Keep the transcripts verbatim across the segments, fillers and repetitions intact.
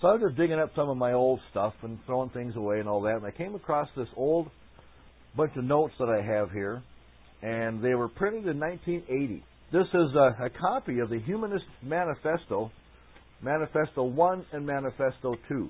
So I was just digging up some of my old stuff and throwing things away and all that, and I came across this old bunch of notes that I have here, and they were printed in nineteen eighty. This is a, a copy of the Humanist Manifesto, Manifesto one and Manifesto two.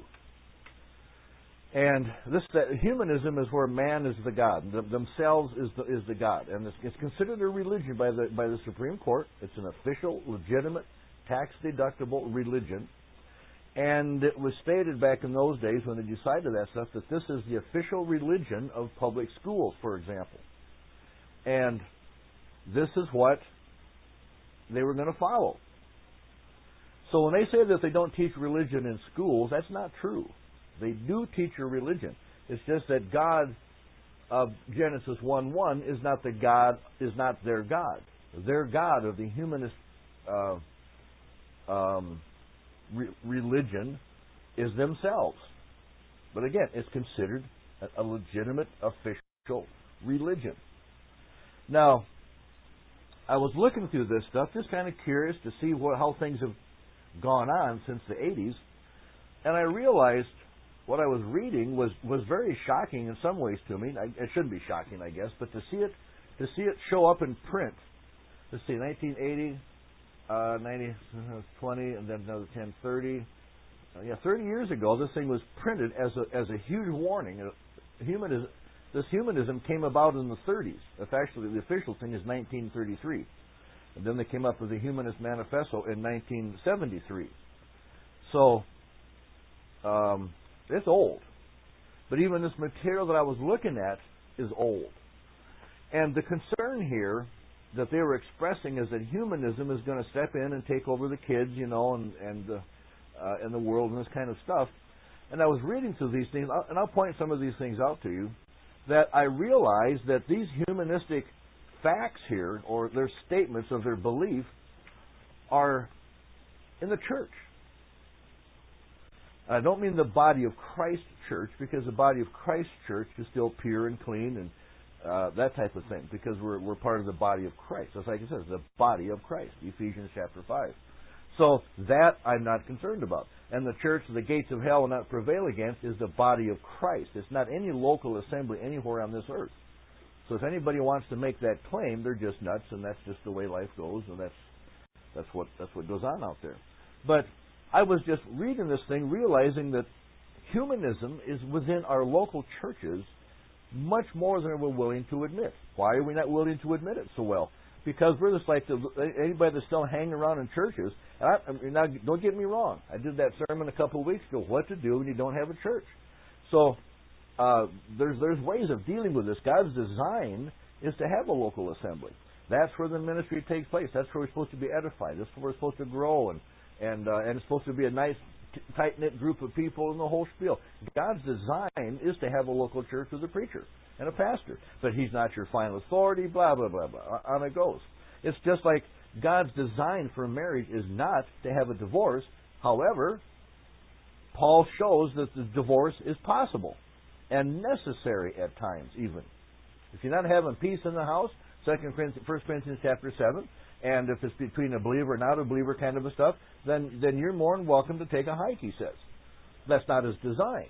And this that humanism is where man is the God, the, themselves is the, is the God, and it's, it's considered a religion by the by the Supreme Court. It's an official, legitimate, tax-deductible religion, and it was stated back in those days when they decided that stuff that this is the official religion of public schools, for example, and this is what they were going to follow. So when they say that they don't teach religion in schools, that's not true. They do teach a religion. It's just that God of Genesis one one is not the God, is not their God. Their God of the humanist uh, um, re- religion is themselves. But again, it's considered a, a legitimate, official religion. Now, I was looking through this stuff, just kind of curious to see what, how things have gone on since the eighties, and I realized what I was reading was, was very shocking in some ways to me. I, it shouldn't be shocking, I guess, but to see it to see it show up in print. Let's see, nineteen eighty, uh, ninety, twenty, and then another ten, thirty. Uh, yeah, thirty years ago, this thing was printed as a as a huge warning. Uh, humanism, this humanism came about in the thirties. If actually the official thing is nineteen thirty-three, and then they came up with the Humanist Manifesto in nineteen seventy-three. So. Um, It's old. But even this material that I was looking at is old. And the concern here that they were expressing is that humanism is going to step in and take over the kids, you know, and and, uh, uh, and the world and this kind of stuff. And I was reading through these things, and I'll point some of these things out to you, that I realized that these humanistic facts here, or their statements of their belief, are in the church. I don't mean the body of Christ church, because the body of Christ church is still pure and clean and uh, that type of thing, because we're we're part of the body of Christ. That's like it says, the body of Christ, Ephesians chapter five. So that I'm not concerned about. And the church, the gates of hell will not prevail against, is the body of Christ. It's not any local assembly anywhere on this earth. So if anybody wants to make that claim, they're just nuts, and that's just the way life goes, and that's that's what that's what goes on out there. But I was just reading this thing, realizing that humanism is within our local churches much more than we're willing to admit. Why are we not willing to admit it so well? Because we're just like the, anybody that's still hanging around in churches. And I, I mean, now, don't get me wrong. I did that sermon a couple of weeks ago, what to do when you don't have a church. So uh, there's there's ways of dealing with this. God's design is to have a local assembly. That's where the ministry takes place. That's where we're supposed to be edified. That's where we're supposed to grow, and And uh, and it's supposed to be a nice, t- tight-knit group of people in the whole spiel. God's design is to have a local church with a preacher and a pastor. But He's not your final authority, blah, blah, blah, blah. On it goes. It's just like God's design for marriage is not to have a divorce. However, Paul shows that the divorce is possible and necessary at times even. If you're not having peace in the house, Second Corinthians, First Corinthians chapter seven, and if it's between a believer and not a believer kind of a stuff, then, then you're more than welcome to take a hike, he says. That's not his design.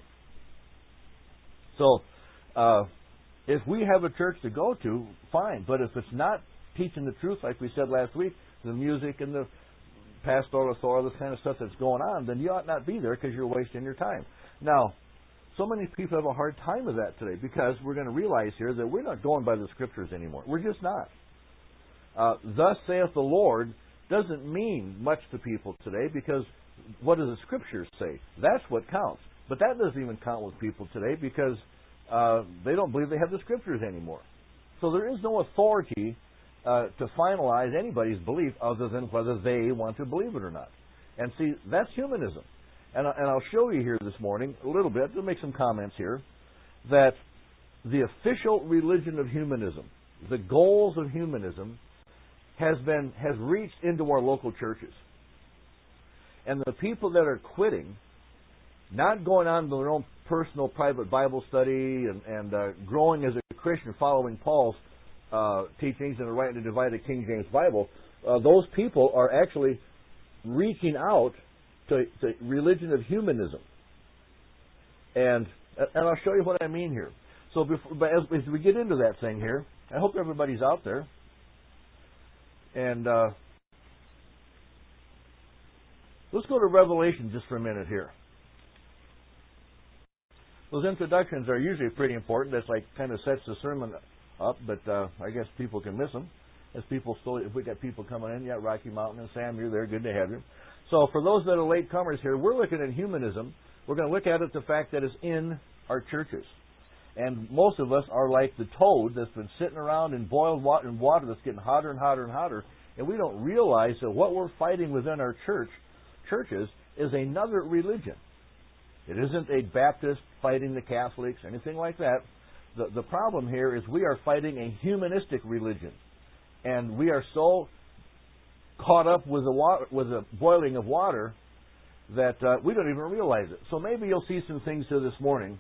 So, uh, if we have a church to go to, fine. But if it's not teaching the truth, like we said last week, the music and the pastoral authority, this kind of stuff that's going on, then you ought not be there because you're wasting your time. Now, so many people have a hard time with that today because we're going to realize here that we're not going by the Scriptures anymore. We're just not. Uh, Thus saith the Lord doesn't mean much to people today because what do the Scriptures say? That's what counts. But that doesn't even count with people today because uh, they don't believe they have the Scriptures anymore. So there is no authority uh, to finalize anybody's belief other than whether they want to believe it or not. And see, that's humanism. And, and I'll show you here this morning a little bit, to make some comments here, that the official religion of humanism, the goals of humanism, has been has reached into our local churches. And the people that are quitting, not going on to their own personal private Bible study and, and uh, growing as a Christian, following Paul's uh, teachings and the rightly divided King James Bible, uh, those people are actually reaching out to, to religion of humanism. And and I'll show you what I mean here. So before, but as, as we get into that thing here, I hope everybody's out there. And uh, let's go to Revelation just for a minute here. Those introductions are usually pretty important. That's like kind of sets the sermon up, but uh, I guess people can miss them. As people slowly, if we got people coming in, yeah, Rocky Mountain and Sam, you're there, good to have you. So for those that are latecomers here, we're looking at humanism. We're going to look at it the fact that it's in our churches. And most of us are like the toad that's been sitting around in boiled water, in water that's getting hotter and hotter and hotter, and we don't realize that what we're fighting within our church churches is another religion. It isn't a Baptist fighting the Catholics, anything like that. The, the problem here is we are fighting a humanistic religion. And we are so caught up with the water, with the boiling of water that uh, we don't even realize it. So maybe you'll see some things here this morning.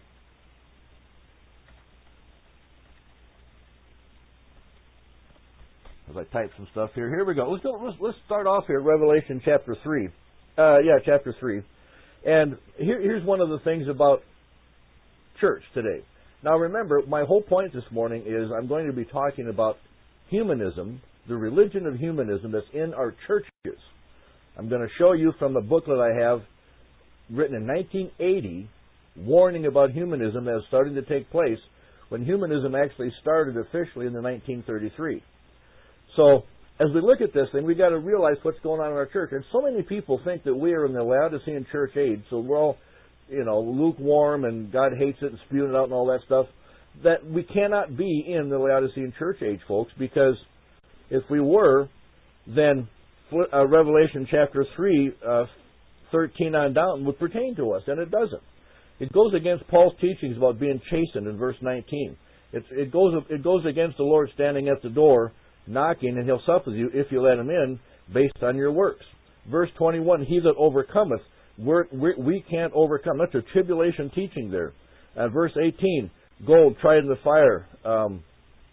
As I type some stuff here. Here we go. Let's go. Let's, let's start off here. Revelation chapter three. Uh, yeah, chapter three. And here, here's one of the things about church today. Now remember, my whole point this morning is I'm going to be talking about humanism, the religion of humanism that's in our churches. I'm going to show you from a booklet I have written in nineteen eighty, warning about humanism as starting to take place, when humanism actually started officially in the nineteen thirty-three. So, as we look at this thing, we've got to realize what's going on in our church. And so many people think that we are in the Laodicean church age, so we're all, you know, lukewarm and God hates it and spewing it out and all that stuff, that we cannot be in the Laodicean church age, folks, because if we were, then uh, Revelation chapter three, uh, thirteen on down would pertain to us, and it doesn't. It goes against Paul's teachings about being chastened in verse nineteen. It's, it goes it goes against the Lord standing at the door, knocking, and He'll sup with you if you let Him in, based on your works. Verse twenty-one, he that overcometh, we're, we're, we can't overcome. That's a tribulation teaching there. Uh, verse eighteen, gold tried in the fire, um,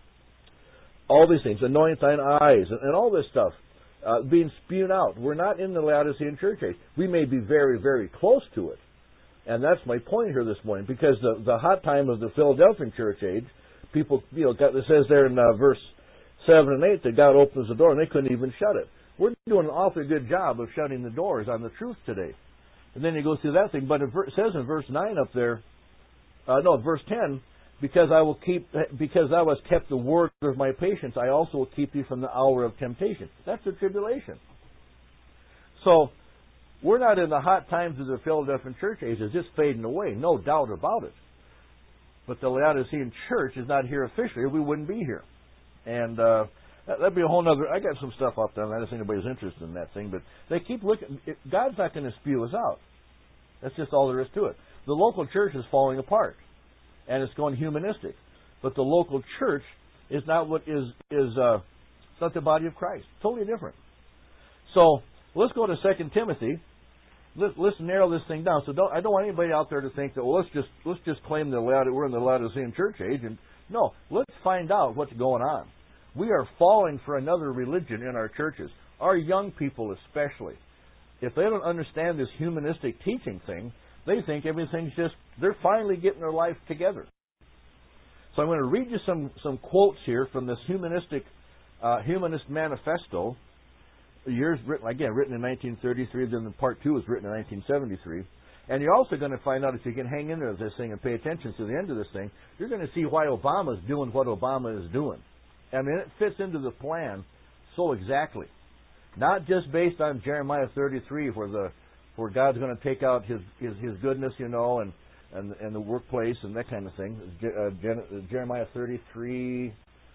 all these things, anoint thine eyes, and, and all this stuff uh, being spewed out. We're not in the Laodicean church age. We may be very, very close to it. And that's my point here this morning, because the, the hot time of the Philadelphian church age, people, you know, got, it says there in uh, verse seven and eight that God opens the door and they couldn't even shut it. We're doing an awfully good job of shutting the doors on the truth today. And then he goes through that thing, but it says in verse nine up there, uh, no, verse ten, because I will keep, because thou hast kept the word of my patience, I also will keep thee from the hour of temptation. That's the tribulation. So, we're not in the hot times of the Philadelphian church age. It's just fading away, no doubt about it. But the Laodicean church is not here officially, or we wouldn't be here. And uh, that'd be a whole other. I got some stuff up there. I don't think anybody's interested in that thing, but they keep looking. It, God's not going to spew us out. That's just all there is to it. The local church is falling apart, and it's going humanistic. But the local church is not what is is. Uh, it's not the body of Christ. Totally different. So let's go to Second Timothy. Let's, let's narrow this thing down. So don't, I don't want anybody out there to think that, well, let's just let's just claim that we're in the Laodicean church age. And no, let's find out what's going on. We are falling for another religion in our churches. Our young people especially. If they don't understand this humanistic teaching thing, they think everything's just, they're finally getting their life together. So I'm going to read you some, some quotes here from this humanistic, uh, humanist manifesto. Years written, again, written in nineteen thirty-three, then the part two was written in nineteen seventy-three. And you're also going to find out, if you can hang in there with this thing and pay attention to the end of this thing, you're going to see why Obama's doing what Obama is doing. I mean, it fits into the plan so exactly. Not just based on Jeremiah thirty-three, where the where God's going to take out His His, his goodness, you know, and, and and the workplace and that kind of thing. Uh, Jeremiah thirty-three,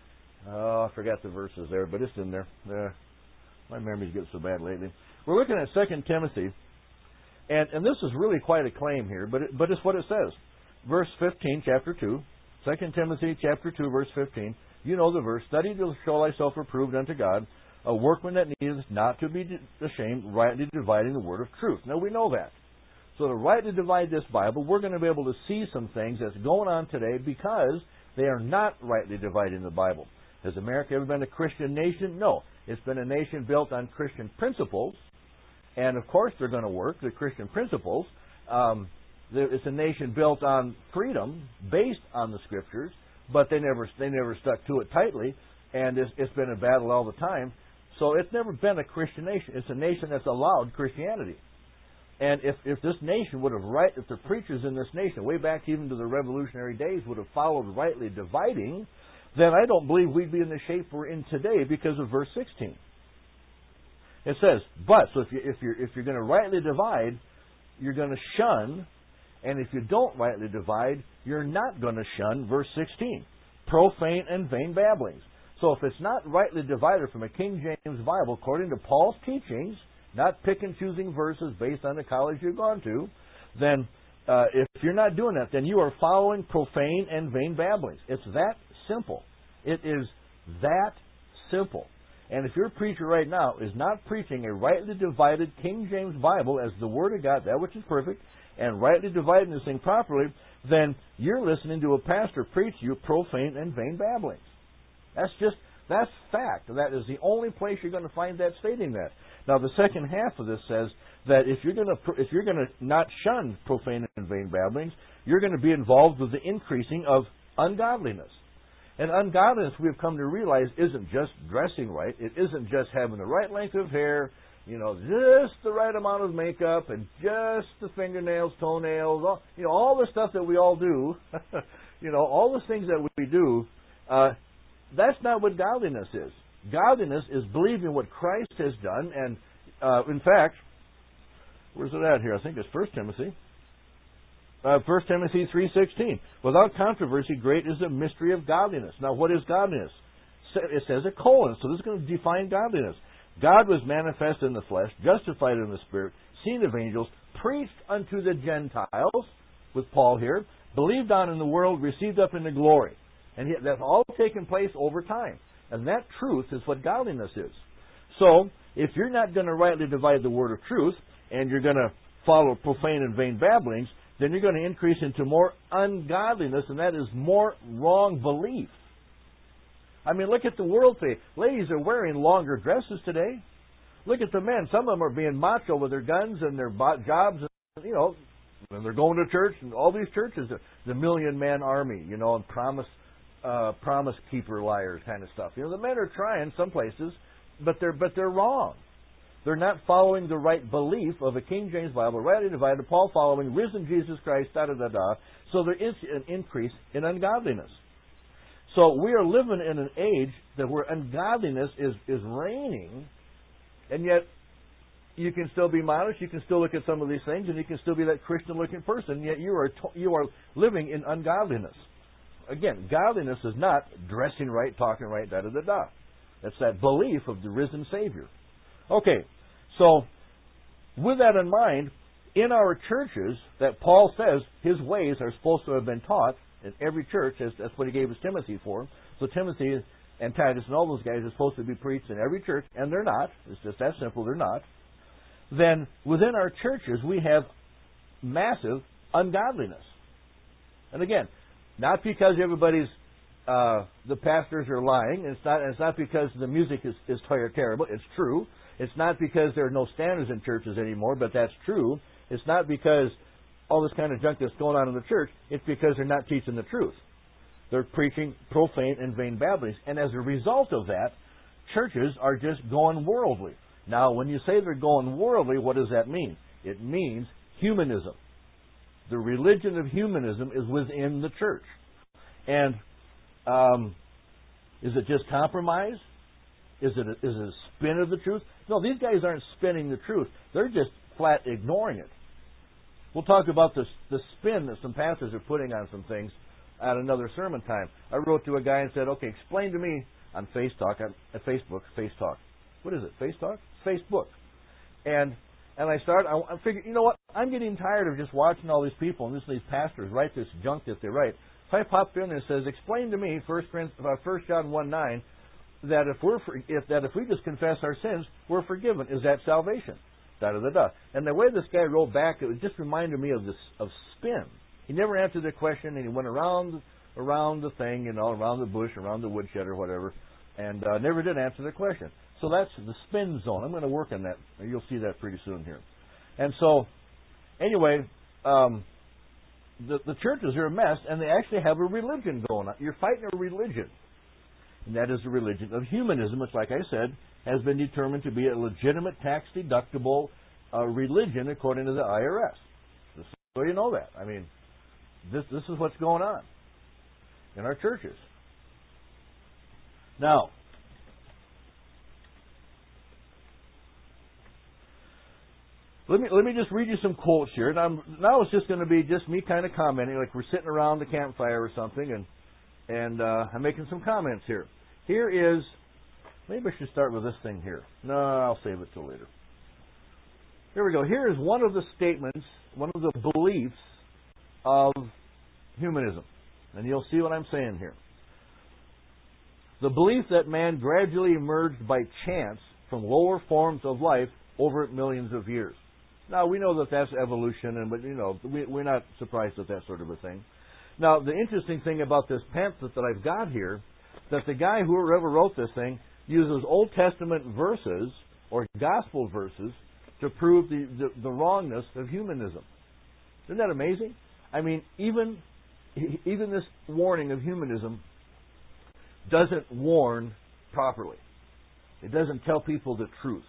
oh, I forgot the verses there, but it's in there. Uh, my memory's getting so bad lately. We're looking at Second Timothy, and and this is really quite a claim here, but it, but it's what it says. Verse fifteen, chapter two, Second Timothy, chapter two, verse fifteen. You know the verse, study to show thyself approved unto God, a workman that needeth not to be ashamed, rightly dividing the word of truth. Now we know that. So to rightly divide this Bible, we're going to be able to see some things that's going on today because they are not rightly dividing the Bible. Has America ever been a Christian nation? No. It's been a nation built on Christian principles, And, of course, they're going to work. They're Christian principles. Um, it's a nation built on freedom, based on the Scriptures, but they never they never stuck to it tightly, and it's, it's been a battle all the time. So it's never been a Christian nation. It's a nation that's allowed Christianity. And if, if this nation would have right, if the preachers in this nation, way back even to the revolutionary days, would have followed rightly dividing, then I don't believe we'd be in the shape we're in today because of verse sixteen. It says, but, so if, you, if you're if you're going to rightly divide, you're going to shun, and if you don't rightly divide, you're not going to shun, verse sixteen, profane and vain babblings. So if it's not rightly divided from a King James Bible, according to Paul's teachings, not pick and choosing verses based on the college you've gone to, then uh, if you're not doing that, then you are following profane and vain babblings. It's that simple. It is that simple. And if your preacher right now is not preaching a rightly divided King James Bible as the Word of God, that which is perfect, and rightly dividing this thing properly, then you're listening to a pastor preach you profane and vain babblings. That's just, that's fact. That is the only place you're going to find that stating that. Now, the second half of this says that if you're going to if you're going to not shun profane and vain babblings, you're going to be involved with the increasing of ungodliness. And ungodliness, we've come to realize, isn't just dressing right. It isn't just having the right length of hair, you know, just the right amount of makeup, and just the fingernails, toenails, all, you know, all the stuff that we all do. you know, all the things that we do. Uh, that's not what godliness is. Godliness is believing what Christ has done, and uh, in fact, where's it at here? I think it's First Timothy. Uh, First Timothy three sixteen. Without controversy, great is the mystery of godliness. Now, what is godliness? It says a colon, so this is going to define godliness. God was manifest in the flesh, justified in the Spirit, seen of angels, preached unto the Gentiles, with Paul here, believed on in the world, received up into glory. And he, that's all taken place over time. And that truth is what godliness is. So, if you're not going to rightly divide the word of truth, and you're going to follow profane and vain babblings, then you're going to increase into more ungodliness, and that is more wrong belief. I mean, look at the world today. Ladies are wearing longer dresses today. Look at the men. Some of them are being macho with their guns and their jobs, and, you know, and they're going to church, and all these churches, the million-man army, you know, and promise Uh, promise keeper liars kind of stuff. You know, the men are trying some places, but they're but they're wrong. They're not following the right belief of a King James Bible, rightly divided. Paul following risen Jesus Christ, da da da da. So there is an increase in ungodliness. So we are living in an age that where ungodliness is is reigning, and yet you can still be modest. You can still look at some of these things, and you can still be that Christian-looking person. Yet you are to, you are living in ungodliness. Again, godliness is not dressing right, talking right, da da da da. It's that belief of the risen Savior. Okay, so with that in mind, in our churches, that Paul says his ways are supposed to have been taught in every church. That's what he gave us Timothy for. So Timothy and Titus and all those guys are supposed to be preached in every church, and they're not. It's just that simple. They're not. Then within our churches, we have massive ungodliness. And again, not because everybody's, uh, the pastors are lying. It's not. It's not because the music is, is terrible. It's true. It's not because there are no standards in churches anymore, but that's true. It's not because all this kind of junk that's going on in the church. It's because they're not teaching the truth. They're preaching profane and vain babblings. And as a result of that, churches are just going worldly. Now, when you say they're going worldly, what does that mean? It means humanism. The religion of humanism is within the church. And um, is it just compromise? Is it, a, is it a spin of the truth? No, these guys aren't spinning the truth. They're just flat ignoring it. We'll talk about this, the spin that some pastors are putting on some things at another sermon time. I wrote to a guy and said, okay, explain to me on Face Talk, on, at Facebook, Face Talk. What is it, Face Talk? Facebook. And And I started, I, I figured, you know what, I'm getting tired of just watching all these people and listening to these pastors write this junk that they write. If I pop in there and says, explain to me, First John one nine, that if we're if that if we just confess our sins, we're forgiven. Is that salvation? Da da da da. And the way this guy wrote back, it just reminded me of this of spin. He never answered the question, and he went around around the thing, you know, around the bush, around the woodshed or whatever, and uh, never did answer the question. So that's the spin zone. I'm going to work on that. You'll see that pretty soon here. And so, anyway, um, the, the churches are a mess, and they actually have a religion going on. You're fighting a religion. And that is the religion of humanism, which, like I said, has been determined to be a legitimate tax-deductible uh, religion according to the I R S. Just so you know that. I mean, this this is what's going on in our churches. Now, let me let me just read you some quotes here. And I'm, now it's just going to be just me kind of commenting, like we're sitting around the campfire or something, and and uh, I'm making some comments here. Here is, maybe I should start with this thing here. No, I'll save it till later. Here we go. Here is one of the statements, one of the beliefs of humanism. And you'll see what I'm saying here. The belief that man gradually emerged by chance from lower forms of life over millions of years. Now, we know that that's evolution, and but you know, we, we're not surprised at that sort of a thing. Now, the interesting thing about this pamphlet that I've got here, that the guy whoever wrote this thing uses Old Testament verses or gospel verses to prove the, the, the wrongness of humanism. Isn't that amazing? I mean, even even this warning of humanism doesn't warn properly. It doesn't tell people the truth.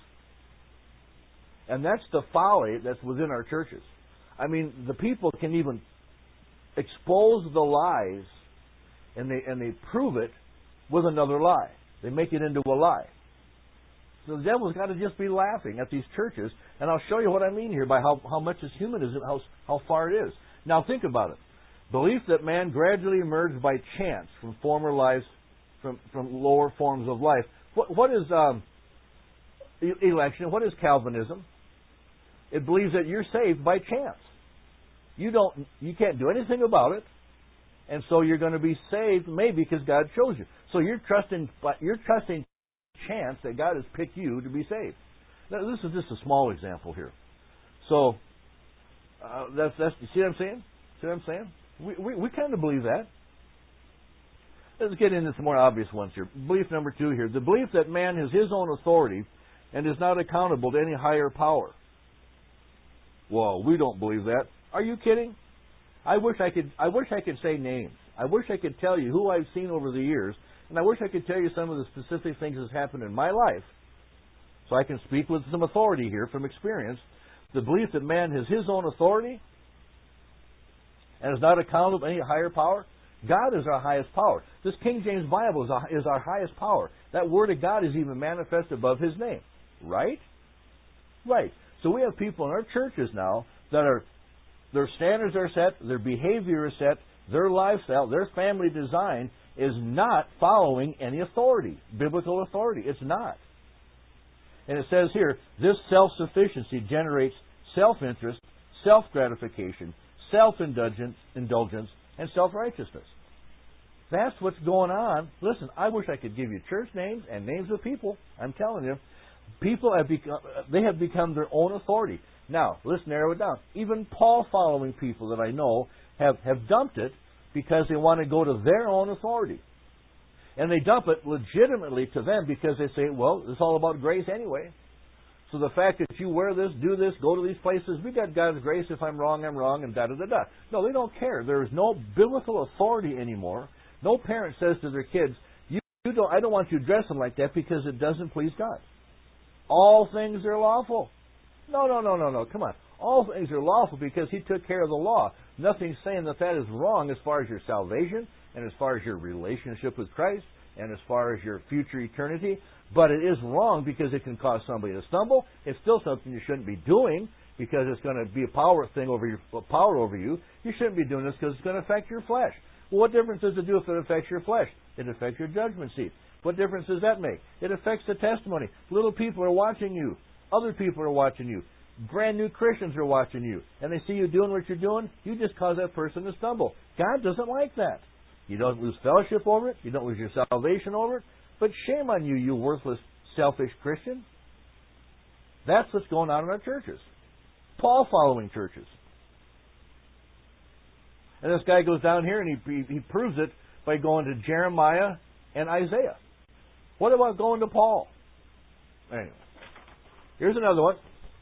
And that's the folly that's within our churches. I mean, the people can even expose the lies, and they and they prove it with another lie. They make it into a lie. So the devil's got to just be laughing at these churches, and I'll show you what I mean here by how, how much is humanism, how, how far it is. Now think about it. Belief that man gradually emerged by chance from former lives, from, from lower forms of life. What, what is um, election? What is Calvinism? It believes that you're saved by chance. You don't, you can't do anything about it, and so you're going to be saved maybe because God chose you. So you're trusting, you're trusting chance that God has picked you to be saved. Now, this is just a small example here. So uh, that's that's. You see what I'm saying? See what I'm saying? We we, we kind of believe that. Let's get into some more obvious ones here. Belief number two here: the belief that man has his own authority and is not accountable to any higher power. Well, we don't believe that. Are you kidding? I wish I could. I wish I could say names. I wish I could tell you who I've seen over the years, and I wish I could tell you some of the specific things that's happened in my life, so I can speak with some authority here from experience. The belief that man has his own authority and is not accountable to any higher power. God is our highest power. This King James Bible is our, is our highest power. That Word of God is even manifest above His name. Right? Right. So we have people in our churches now that are, their standards are set, their behavior is set, their lifestyle, their family design is not following any authority, biblical authority. It's not. And it says here, this self-sufficiency generates self-interest, self-gratification, self-indulgence, indulgence, and self-righteousness. That's what's going on. Listen, I wish I could give you church names and names of people. I'm telling you, people have become, they have become their own authority. Now, let's narrow it down. Even Paul-following people that I know have, have dumped it because they want to go to their own authority. And they dump it legitimately to them because they say, well, it's all about grace anyway. So the fact that you wear this, do this, go to these places, we got God's grace. If I'm wrong, I'm wrong, and da-da-da-da. No, they don't care. There is no biblical authority anymore. No parent says to their kids, you, you don't, I don't want you dressing like that because it doesn't please God. All things are lawful. No, no, no, no, no. Come on. All things are lawful because He took care of the law. Nothing's saying that that is wrong as far as your salvation and as far as your relationship with Christ and as far as your future eternity. But it is wrong because it can cause somebody to stumble. It's still something you shouldn't be doing because it's going to be a power thing over your power over you. You shouldn't be doing this because it's going to affect your flesh. Well, what difference does it do if it affects your flesh? It affects your judgment seat. What difference does that make? It affects the testimony. Little people are watching you. Other people are watching you. Brand new Christians are watching you. And they see you doing what you're doing. You just cause that person to stumble. God doesn't like that. You don't lose fellowship over it. You don't lose your salvation over it. But shame on you, you worthless, selfish Christian. That's what's going on in our churches. Paul-following churches. And this guy goes down here and he, he, he proves it by going to Jeremiah and Isaiah. What about going to Paul? Anyway, here's another one.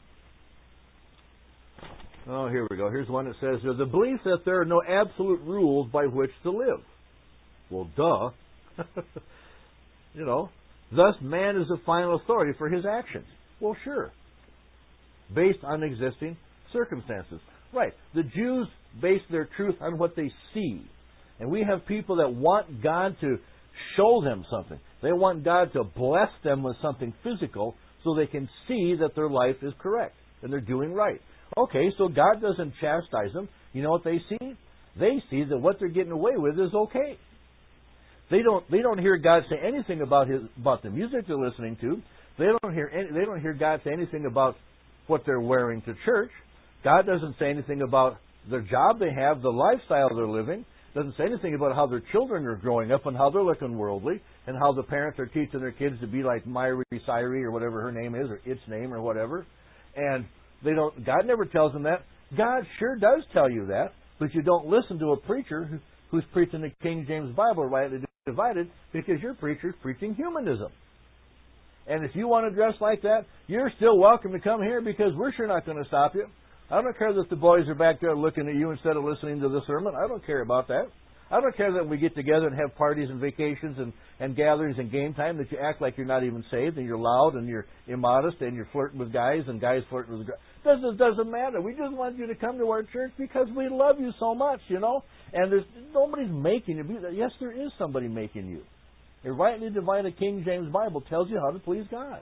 Oh, here we go. Here's one that says, the belief that there are no absolute rules by which to live. Well, duh. You know, thus man is the final authority for his actions. Well, sure. Based on existing circumstances. Right. The Jews base their truth on what they see. And we have people that want God to show them something. They want God to bless them with something physical so they can see that their life is correct and they're doing right. Okay, so God doesn't chastise them. You know what they see? They see that what they're getting away with is okay. They don't. They don't hear God say anything about his about the music they're listening to. They don't hear. Any, they don't hear God say anything about what they're wearing to church. God doesn't say anything about the job they have, the lifestyle they're living. Doesn't say anything about how their children are growing up and how they're looking worldly and how the parents are teaching their kids to be like Myri Syri or whatever her name is or its name or whatever. And they don't. God never tells them that. God sure does tell you that, but you don't listen to a preacher who, who's preaching the King James Bible rightly divided because your preacher's preaching humanism. And if you want to dress like that, you're still welcome to come here because we're sure not going to stop you. I don't care that the boys are back there looking at you instead of listening to the sermon. I don't care about that. I don't care that we get together and have parties and vacations and, and gatherings and game time that you act like you're not even saved and you're loud and you're immodest and you're flirting with guys and guys flirting with guys. Doesn't doesn't matter. We just want you to come to our church because we love you so much, you know. And there's nobody's making you be that. Yes, there is somebody making you. A rightly divided King James Bible tells you how to please God.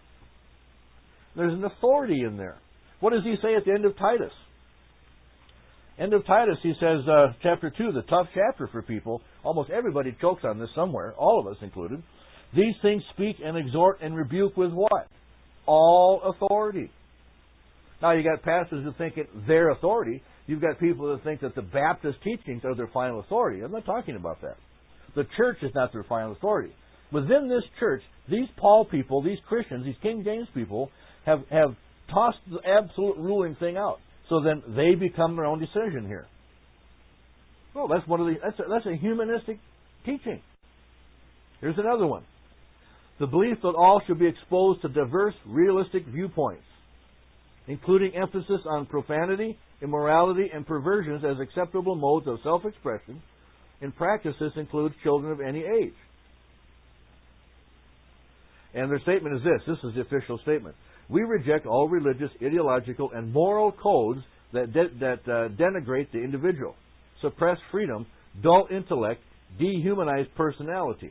There's an authority in there. What does he say at the end of Titus? End of Titus, he says, uh, chapter two, the tough chapter for people. Almost everybody chokes on this somewhere, all of us included. These things speak and exhort and rebuke with what? All authority. Now, you got pastors who think it their authority. You've got people that think that the Baptist teachings are their final authority. I'm not talking about that. The church is not their final authority. Within this church, these Paul people, these Christians, these King James people, have, have tossed the absolute ruling thing out. So then they become their own decision here. Well, that's one of the that's a, that's a humanistic teaching. Here's another one. The belief that all should be exposed to diverse, realistic viewpoints, including emphasis on profanity, immorality, and perversions as acceptable modes of self-expression. In practice, this includes children of any age. And their statement is this. This is the official statement. We reject all religious, ideological, and moral codes that de- that uh, denigrate the individual, suppress freedom, dull intellect, dehumanize personality.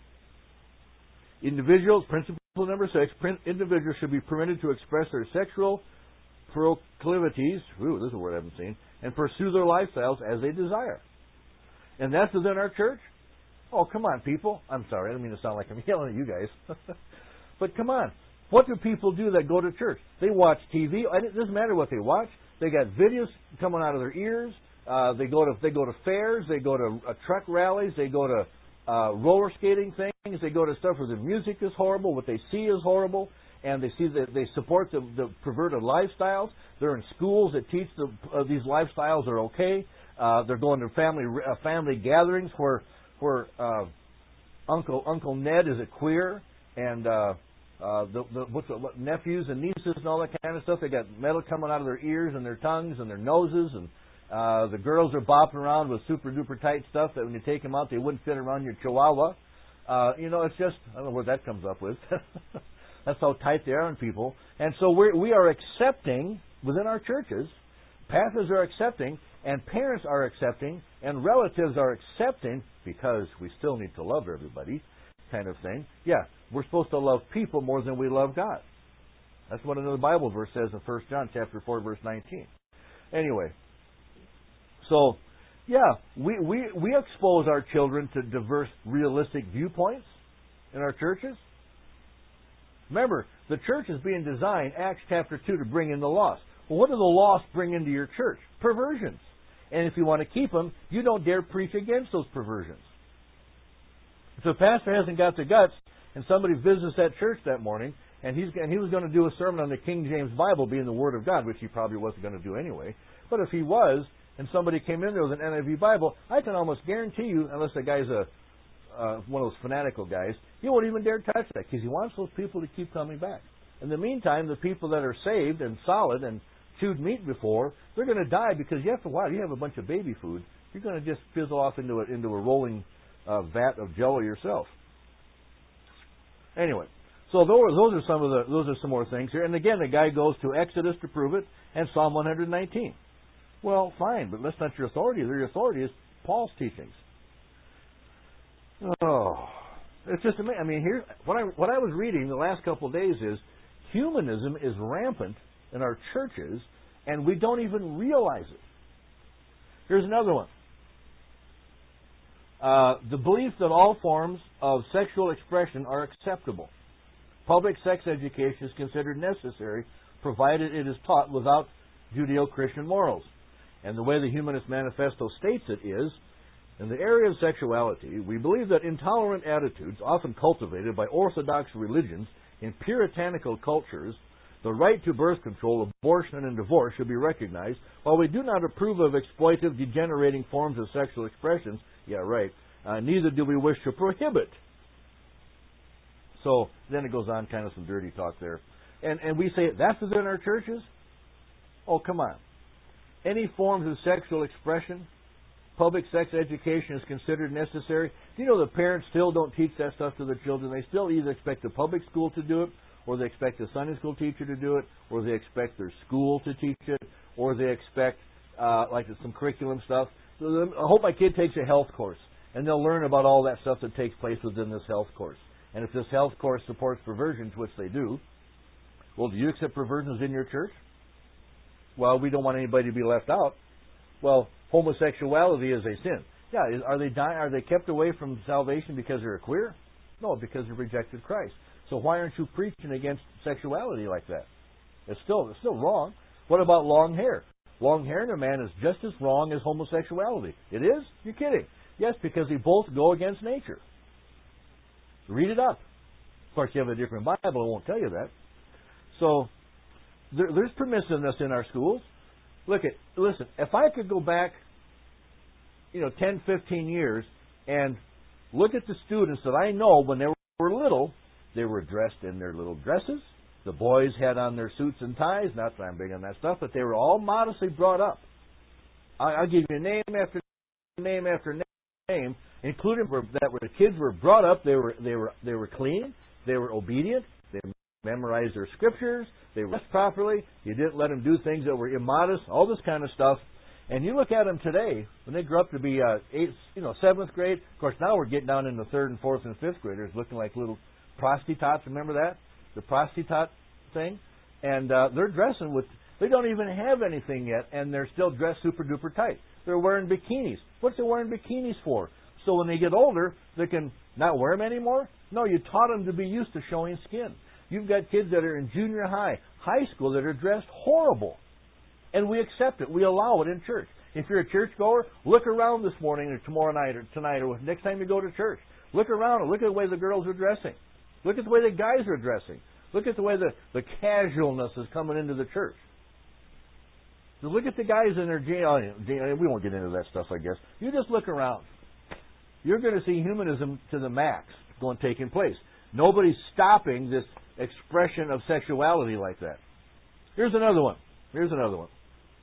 Individuals, principle number six, individuals should be permitted to express their sexual proclivities, ooh, this is a word I haven't seen, and pursue their lifestyles as they desire. And that's within our church? Oh, come on, people. I'm sorry, I don't mean to sound like I'm yelling at you guys. But come on. What do people do that go to church? They watch T V. It doesn't matter what they watch. They got videos coming out of their ears. Uh, they go to they go to fairs. They go to uh, truck rallies. They go to uh, roller skating things. They go to stuff where the music is horrible. What they see is horrible, and they see that they support the, the perverted lifestyles. They're in schools that teach the, uh, these lifestyles are okay. Uh, they're going to family uh, family gatherings where where uh, Uncle Uncle Ned is a queer and. Uh, Uh, the, the what's it, what, nephews and nieces and all that kind of stuff. They got metal coming out of their ears and their tongues and their noses, and uh, the girls are bopping around with super duper tight stuff that when you take them out, they wouldn't fit around your chihuahua. Uh, you know, it's just I don't know where that comes up with. That's how tight they are on people, and so we we are accepting within our churches. Pastors are accepting, and parents are accepting, and relatives are accepting because we still need to love everybody. Kind of thing. Yeah, we're supposed to love people more than we love God. That's what another Bible verse says in First John chapter four, verse nineteen. Anyway, so yeah, we, we, we expose our children to diverse, realistic viewpoints in our churches. Remember, the church is being designed, Acts chapter two, to bring in the lost. Well, what do the lost bring into your church? Perversions. And if you want to keep them, you don't dare preach against those perversions. If the pastor hasn't got the guts, and somebody visits that church that morning, and he's and he was going to do a sermon on the King James Bible being the Word of God, which he probably wasn't going to do anyway, but if he was, and somebody came in there with an N I V Bible, I can almost guarantee you, unless the guy's a uh, one of those fanatical guys, he won't even dare touch that because he wants those people to keep coming back. In the meantime, the people that are saved and solid and chewed meat before, they're going to die because you have to, wow, you have a bunch of baby food. You're going to just fizzle off into a, into a rolling uh, vat of jello yourself. Anyway, so those, those are some of the those are some more things here. And again, the guy goes to Exodus to prove it and Psalm one nineteen. Well, fine, but that's not your authority. Your authority is Paul's teachings. Oh, it's just amazing. I mean, here what I what I was reading the last couple of days is humanism is rampant in our churches, and we don't even realize it. Here's another one. Uh, the belief that all forms of sexual expression are acceptable. Public sex education is considered necessary, provided it is taught without Judeo-Christian morals. And the way the Humanist Manifesto states it is, in the area of sexuality, we believe that intolerant attitudes, often cultivated by orthodox religions in puritanical cultures, the right to birth control, abortion, and divorce should be recognized. While we do not approve of exploitive, degenerating forms of sexual expressions, yeah, right, uh, neither do we wish to prohibit. So then it goes on, kind of some dirty talk there. And, and we say, that's within our churches? Oh, come on. Any forms of sexual expression, public sex education is considered necessary. Do you know the parents still don't teach that stuff to their children? They still either expect the public school to do it, or they expect the Sunday school teacher to do it, or they expect their school to teach it, or they expect uh, like some curriculum stuff. So I hope my kid takes a health course, and they'll learn about all that stuff that takes place within this health course. And if this health course supports perversions, which they do, well, do you accept perversions in your church? Well, we don't want anybody to be left out. Well, homosexuality is a sin. Yeah, are they dying, are they kept away from salvation because they're a queer? No, because they rejected Christ. So why aren't you preaching against sexuality like that? It's still it's still wrong. What about long hair? Long hair in a man is just as wrong as homosexuality. It is? You're kidding. Yes, because they both go against nature. Read it up. Of course, you have a different Bible. I won't tell you that. So there, there's permissiveness in our schools. Look at listen. If I could go back, you know, ten, fifteen years and look at the students that I know when they were little. They were dressed in their little dresses. The boys had on their suits and ties. Not that I'm big on that stuff, but they were all modestly brought up. I'll give you name after name after name, including that where the kids were brought up. They were they were they were clean. They were obedient. They memorized their scriptures. They were dressed properly. You didn't let them do things that were immodest. All this kind of stuff. And you look at them today when they grow up to be uh, eighth, you know, seventh grade. Of course, now we're getting down into third and fourth and fifth graders, looking like little prostitutes, remember that? The prostitute thing? And uh, they're dressing with, they don't even have anything yet, and they're still dressed super duper tight. They're wearing bikinis. What's they wearing bikinis for? So when they get older, they can not wear them anymore? No, you taught them to be used to showing skin. You've got kids that are in junior high, high school that are dressed horrible. And we accept it. We allow it in church. If you're a churchgoer, look around this morning or tomorrow night or tonight or next time you go to church. Look around and look at the way the girls are dressing. Look at the way the guys are dressing. Look at the way the, the casualness is coming into the church. So look at the guys in their jeans. We won't get into that stuff, I guess. You just look around. You're going to see humanism to the max going taking place. Nobody's stopping this expression of sexuality like that. Here's another one. Here's another one.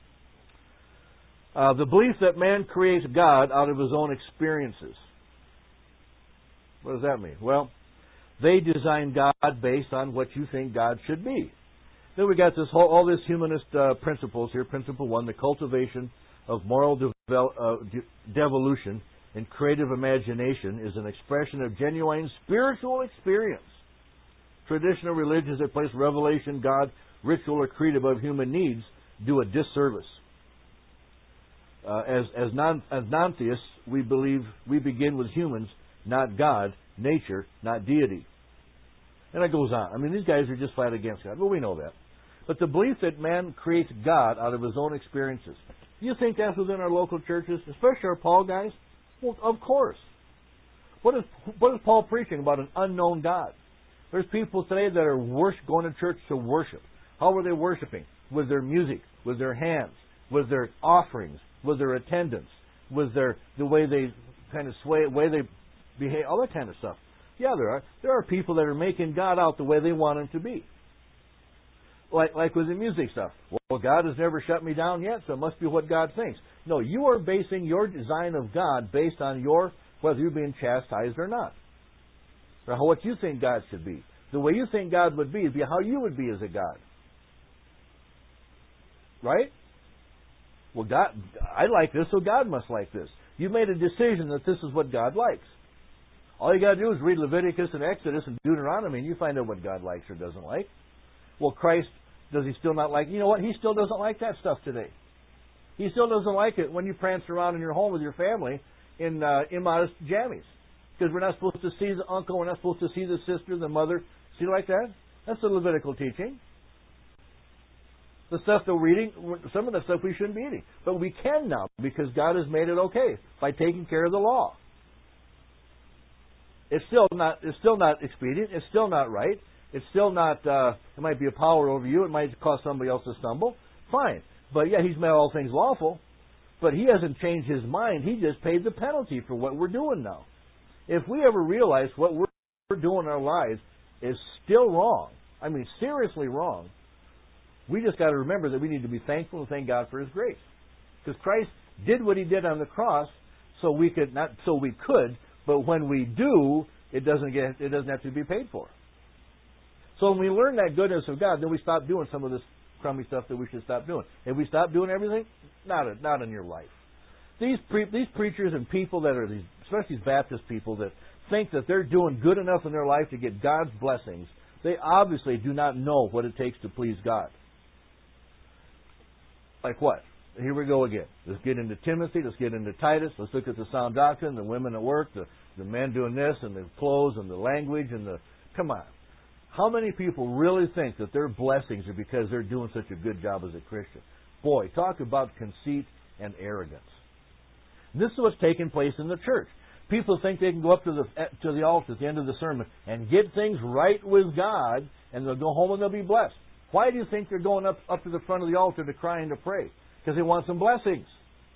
Uh, the belief that man creates God out of his own experiences. What does that mean? Well, they design God based on what you think God should be. Then we got this whole, all this humanist uh, principles here. Principle one, the cultivation of moral devel- uh, de- devolution and creative imagination is an expression of genuine spiritual experience. Traditional religions that place revelation, God, ritual, or creed above human needs do a disservice. Uh, as as, non, as non-theists, we believe we begin with humans, not God, nature, not deity. And it goes on. I mean, these guys are just flat against God. Well, we know that. But the belief that man creates God out of his own experiences. Do you think that's within our local churches, especially our Paul guys? Well, of course. What is what is Paul preaching about? An unknown God. There's people today that are worship, going to church to worship. How are they worshiping? With their music, with their hands, with their offerings, with their attendance, with their the way they kind of sway, way they behave, all that kind of stuff. Yeah, there are. There are people that are making God out the way they want Him to be. Like, like with the music stuff. Well, God has never shut me down yet, so it must be what God thinks. No, you are basing your design of God based on your, whether you're being chastised or not. Or what you think God should be. The way you think God would be would be how you would be as a God. Right? Well, God, I like this, so God must like this. You made a decision that this is what God likes. All you got to do is read Leviticus and Exodus and Deuteronomy, and you find out what God likes or doesn't like. Well, Christ, does He still not like? You know what? He still doesn't like that stuff today. He still doesn't like it when you prance around in your home with your family in uh, immodest jammies. Because we're not supposed to see the uncle, we're not supposed to see the sister, the mother. See like that? That's the Levitical teaching. The stuff that we're eating, some of the stuff we shouldn't be eating. But we can now because God has made it okay by taking care of the law. It's still not it's still not expedient. It's still not right. It's still not, uh, it might be a power over you. It might cause somebody else to stumble. Fine. But yeah, He's made all things lawful. But He hasn't changed His mind. He just paid the penalty for what we're doing now. If we ever realize what we're doing in our lives is still wrong, I mean seriously wrong, we just got to remember that we need to be thankful and thank God for His grace. Because Christ did what He did on the cross so we could, not so we could, but when we do, it doesn't get, it doesn't have to be paid for. So when we learn that goodness of God, then we stop doing some of this crummy stuff that we should stop doing. If we stop doing everything, not a, not in your life. These pre, these preachers and people that are these, especially these Baptist people that think that they're doing good enough in their life to get God's blessings, they obviously do not know what it takes to please God. Like what? Here we go again. Let's get into Timothy. Let's get into Titus. Let's look at the sound doctrine, the women at work, the, the men doing this, and the clothes, and the language, and the... Come on. How many people really think that their blessings are because they're doing such a good job as a Christian? Boy, talk about conceit and arrogance. This is what's taking place in the church. People think they can go up to the to the altar at the end of the sermon and get things right with God, and they'll go home and they'll be blessed. Why do you think they're going up, up to the front of the altar to cry and to pray? Because they want some blessings.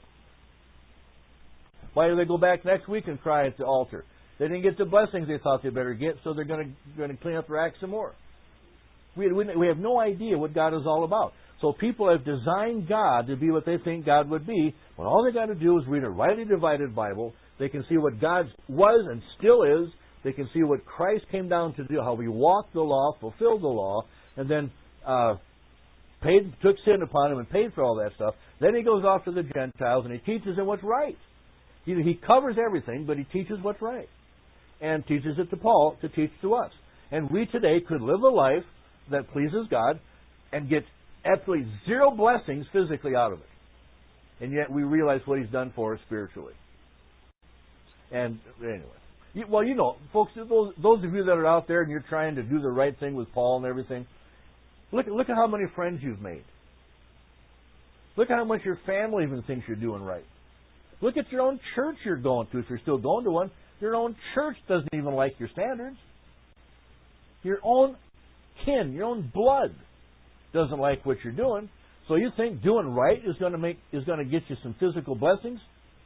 Why do they go back next week and cry at the altar? They didn't get the blessings they thought they better get, so they're going to going to clean up their act some more. We, we we have no idea what God is all about. So people have designed God to be what they think God would be, when all they got to do is read a rightly divided Bible. They can see what God was and still is. They can see what Christ came down to do, how He walked the law, fulfilled the law, and then uh, paid, took sin upon Him and paid for all that stuff. Then He goes off to the Gentiles and He teaches them what's right. He, he covers everything, but He teaches what's right. And teaches it to Paul to teach to us. And we today could live a life that pleases God and get absolutely zero blessings physically out of it. And yet we realize what He's done for us spiritually. And anyway, you, well, you know, folks, those, those of you that are out there and you're trying to do the right thing with Paul and everything, look, look at how many friends you've made. Look at how much your family even thinks you're doing right. Look at your own church you're going to, if you're still going to one. Your own church doesn't even like your standards. Your own kin, your own blood doesn't like what you're doing. So you think doing right is going to make is going to get you some physical blessings?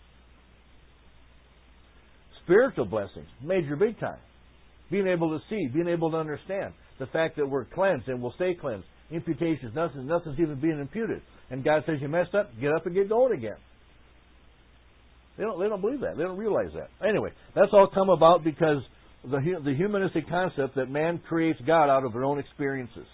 Spiritual blessings, major big time. Being able to see, being able to understand the fact that we're cleansed and will stay cleansed. Imputations, nothing, nothing's even being imputed. And God says you messed up, get up and get going again. They don't, they don't believe that. They don't realize that. Anyway, that's all come about because the the humanistic concept that man creates God out of their own experiences.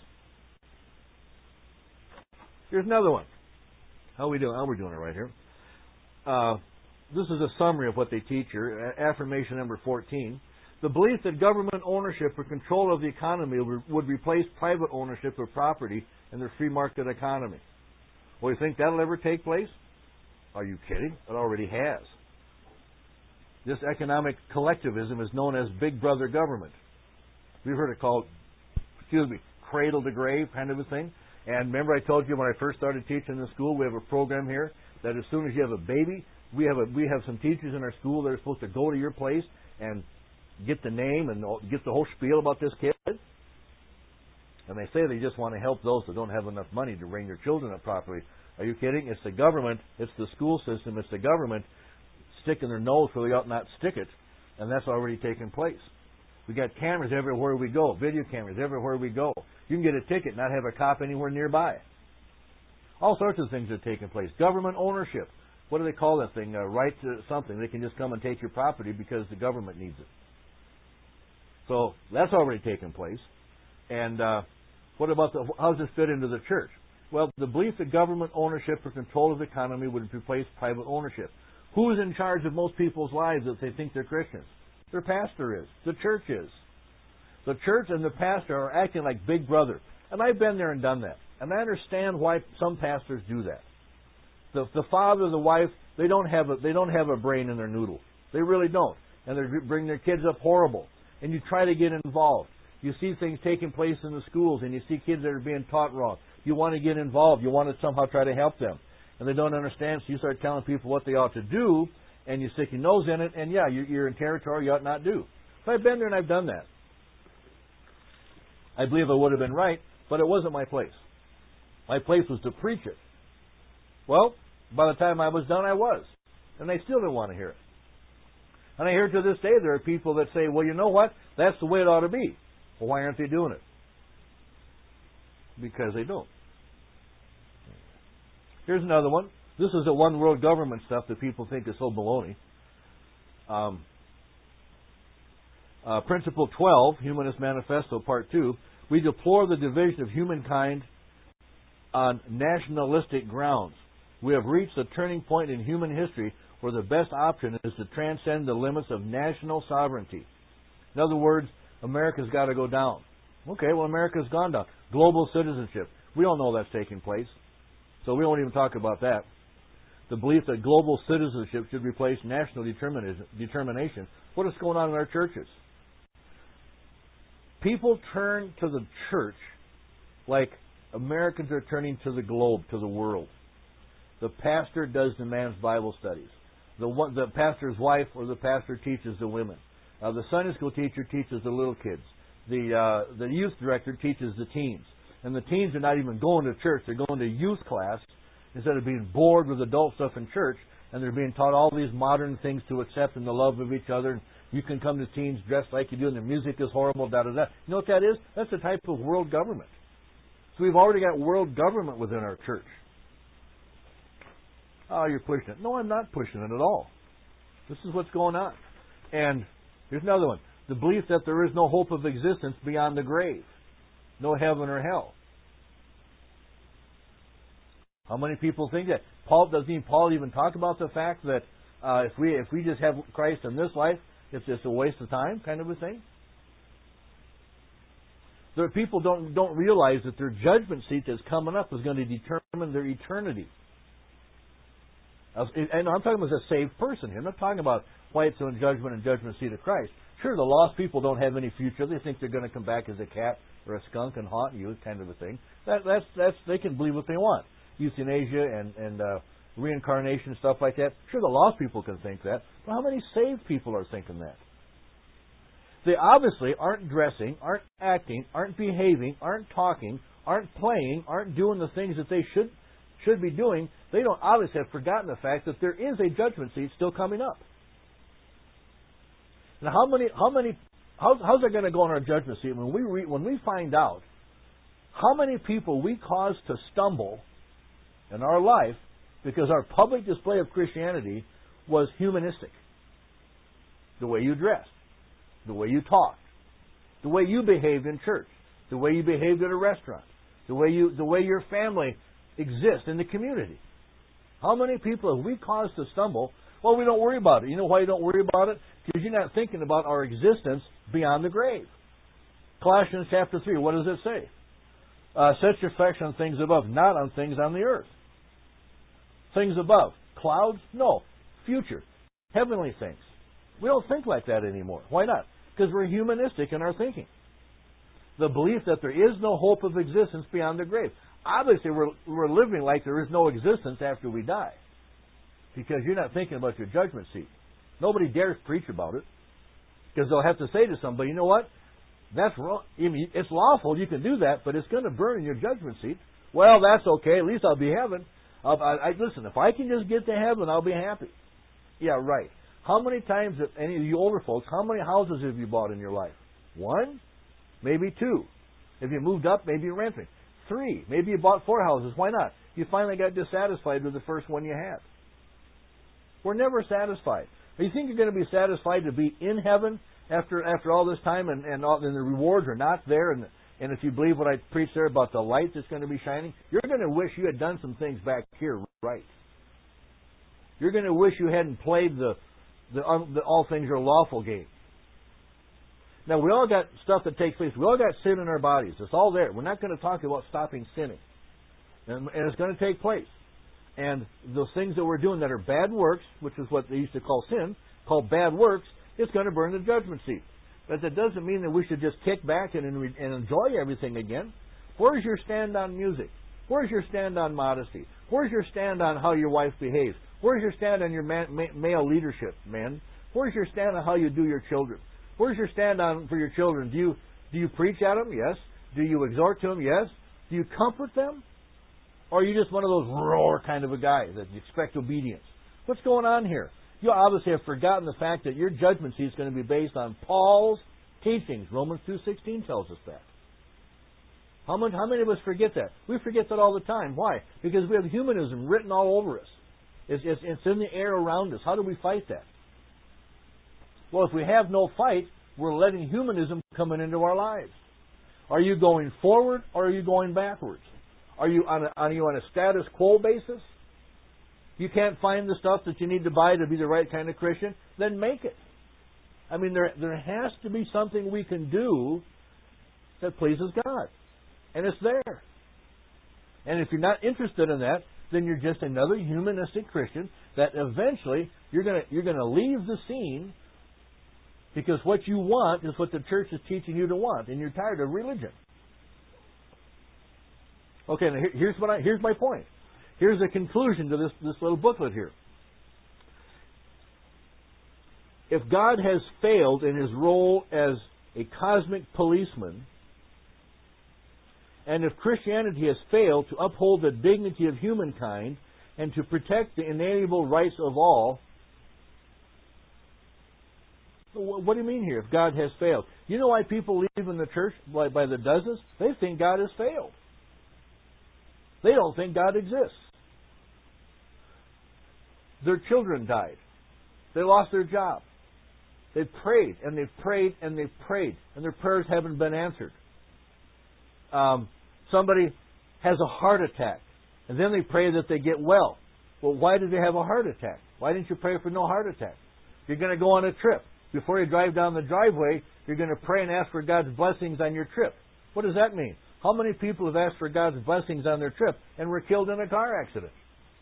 Here's another one. How are we doing? How are we doing it right here? Uh, this is a summary of what they teach here. Affirmation number fourteen. The belief that government ownership or control of the economy would replace private ownership of property in the free market economy. Well, you think that'll ever take place? Are you kidding? It already has. This economic collectivism is known as Big Brother government. We've heard it called, excuse me, cradle to grave kind of a thing. And remember I told you when I first started teaching in the school, we have a program here that as soon as you have a baby, we have a, we have some teachers in our school that are supposed to go to your place and get the name and get the whole spiel about this kid. And they say they just want to help those that don't have enough money to bring their children up properly. Are you kidding? It's the government, it's the school system, it's the government sticking their nose where they ought not stick it And that's already taken place. We got cameras everywhere we go, video cameras everywhere we go. You can get a ticket and not have a cop anywhere nearby. All sorts of things are taking place. Government ownership. What do they call that thing? Uh, right to something. They can just come and take your property because the government needs it. So that's already taken place. And uh, what about the, how does this fit into the church? Well, the belief that government ownership or control of the economy would replace private ownership. Who is in charge of most people's lives if they think they're Christians? Their pastor is. The church is. The church and the pastor are acting like big brother. And I've been there and done that. And I understand why some pastors do that. The, the father, the wife, they don't have a they don't have a brain in their noodle. They really don't. And they bring their kids up horrible. And you try to get involved. You see things taking place in the schools, and you see kids that are being taught wrong. You want to get involved. You want to somehow try to help them. And they don't understand, so you start telling people what they ought to do, and you stick your nose in it, and yeah, you're in territory you ought not do. So I've been there and I've done that. I believe I would have been right, but it wasn't my place. My place was to preach it. Well, by the time I was done, I was. And they still didn't want to hear it. And I hear to this day there are people that say, well, you know what? That's the way it ought to be. Well, why aren't they doing it? Because they don't. Here's another one. This is the one world government stuff that people think is so baloney. Um, uh, Principle twelve, Humanist Manifesto, Part two. We deplore the division of humankind on nationalistic grounds. We have reached a turning point in human history where the best option is to transcend the limits of national sovereignty. In other words, America's got to go down. Okay, well, America's gone down. Global citizenship. We all know that's taking place. So we won't even talk about that. The belief that global citizenship should replace national determination. What is going on in our churches? People turn to the church like Americans are turning to the globe, to the world. The pastor does the man's Bible studies. The one, the pastor's wife or the pastor teaches the women. Uh, the Sunday school teacher teaches the little kids. The uh, the youth director teaches the teens. And the teens are not even going to church. They're going to youth class instead of being bored with adult stuff in church. And they're being taught all these modern things to accept and the love of each other. And you can come to teens dressed like you do, and the music is horrible, da da da. You know what that is? That's a type of world government. So we've already got world government within our church. Oh, you're pushing it. No, I'm not pushing it at all. This is what's going on. And here's another one. The belief that there is no hope of existence beyond the grave. No heaven or hell. How many people think that? Paul doesn't Paul even talk about the fact that uh, if we if we just have Christ in this life, it's just a waste of time, kind of a thing. There are people don't don't realize that their judgment seat that's coming up is going to determine their eternity. And I'm talking about a saved person here. I'm not talking about whites on judgment and judgment seat of Christ. Sure, the lost people don't have any future. They think they're going to come back as a cat or a skunk and haunt you, kind of a thing. That, that's that's they can believe what they want. Euthanasia and and uh, reincarnation, stuff like that. Sure, the lost people can think that. But how many saved people are thinking that? They obviously aren't dressing, aren't acting, aren't behaving, aren't talking, aren't playing, aren't doing the things that they should should be doing. They don't obviously have forgotten the fact that there is a judgment seat still coming up. Now, how many, how many, how's, how's that going to go on our judgment seat when we re, when we find out how many people we caused to stumble in our life because our public display of Christianity was humanistic? The way you dressed, the way you talked, the way you behaved in church, the way you behaved at a restaurant, the way you, the way your family exists in the community. How many people have we caused to stumble? Well, we don't worry about it. You know why you don't worry about it? Because you're not thinking about our existence beyond the grave. Colossians chapter three, what does it say? Uh, set your affection on things above, not on things on the earth. Things above. Clouds? No. Future. Heavenly things. We don't think like that anymore. Why not? Because we're humanistic in our thinking. The belief that there is no hope of existence beyond the grave. Obviously, we're, we're living like there is no existence after we die. Because you're not thinking about your judgment seat. Nobody dares preach about it. Because they'll have to say to somebody, you know what? That's wrong. I mean, it's lawful, you can do that, but it's going to burn in your judgment seat. Well, that's okay. At least I'll be heaven. I'll, I, I, listen, if I can just get to heaven, I'll be happy. Yeah, right. How many times, if any of you older folks, how many houses have you bought in your life? One? Maybe two. If you moved up, maybe you're renting. Three. Maybe you bought four houses. Why not? You finally got dissatisfied with the first one you had. We're never satisfied. You think you're going to be satisfied to be in heaven after after all this time, and, and, all, and the rewards are not there, and and if you believe what I preached there about the light that's going to be shining, you're going to wish you had done some things back here right. You're going to wish you hadn't played the the, um, the all things are lawful game. Now, we all got stuff that takes place. We all got sin in our bodies. It's all there. We're not going to talk about stopping sinning. And, and it's going to take place. And those things that we're doing that are bad works, which is what they used to call sin, called bad works, it's going to burn the judgment seat. But that doesn't mean that we should just kick back and, and enjoy everything again. Where's your stand on music? Where's your stand on modesty? Where's your stand on how your wife behaves? Where's your stand on your man, ma- male leadership, men? Where's your stand on how you do your children? Where's your stand on for your children? Do you do you preach at them? Yes. Do you exhort to them? Yes. Do you comfort them? Or are you just one of those roar kind of a guy that you expect obedience? What's going on here? You obviously have forgotten the fact that your judgment seat is going to be based on Paul's teachings. Romans two sixteen tells us that. How many, how many of us forget that? We forget that all the time. Why? Because we have humanism written all over us. It's, it's, it's in the air around us. How do we fight that? Well, if we have no fight, we're letting humanism come into our lives. Are you going forward or are you going backwards? Are you on a, are you on a status quo basis? You can't find the stuff that you need to buy to be the right kind of Christian? Then make it. I mean, there there has to be something we can do that pleases God. And it's there. And if you're not interested in that, then you're just another humanistic Christian that eventually you're going to you're going to leave the scene because what you want is what the church is teaching you to want, and you're tired of religion. Okay, now here's what I, here's my point. Here's the conclusion to this, this little booklet here. If God has failed in His role as a cosmic policeman, and if Christianity has failed to uphold the dignity of humankind and to protect the inalienable rights of all, what do you mean here, if God has failed? You know why people leave in the church by, by the dozens? They think God has failed. They don't think God exists. Their children died. They lost their job. They've prayed, and they've prayed, and they've prayed, and their prayers haven't been answered. Um, somebody has a heart attack, and then they pray that they get well. Well, why did they have a heart attack? Why didn't you pray for no heart attack? You're going to go on a trip. Before you drive down the driveway, you're going to pray and ask for God's blessings on your trip. What does that mean? How many people have asked for God's blessings on their trip and were killed in a car accident?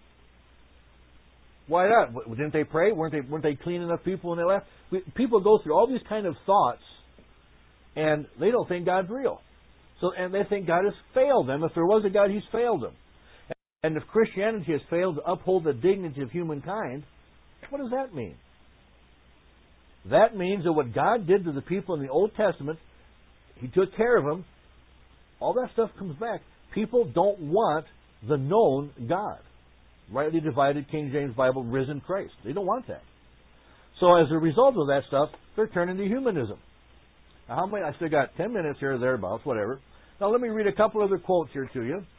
Why not? Didn't they pray? Weren't they, weren't they clean enough people when they left? People go through all these kind of thoughts, and they don't think God's real. So, and they think God has failed them. If there was a God, He's failed them. And if Christianity has failed to uphold the dignity of humankind, what does that mean? That means that what God did to the people in the Old Testament, He took care of them. All that stuff comes back. People don't want the known God. Rightly divided, King James Bible, risen Christ. They don't want that. So as a result of that stuff, they're turning to humanism. Now, how many? I still got ten minutes here or thereabouts, whatever. Now let me read a couple other quotes here to you.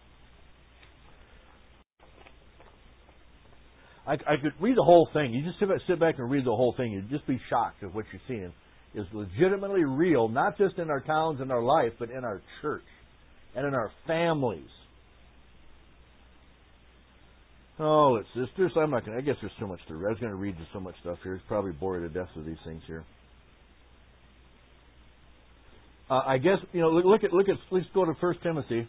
I, I could read the whole thing. You just sit back, sit back and read the whole thing. You'd just be shocked at what you're seeing is legitimately real, not just in our towns and our life, but in our church and in our families. Oh, it's just, there's, I'm not going. I guess there's so much to read. I was going to read just so much stuff here. It's probably bore you to death with these things here. Uh, I guess you know. Look, look at look at. Let's go to First Timothy,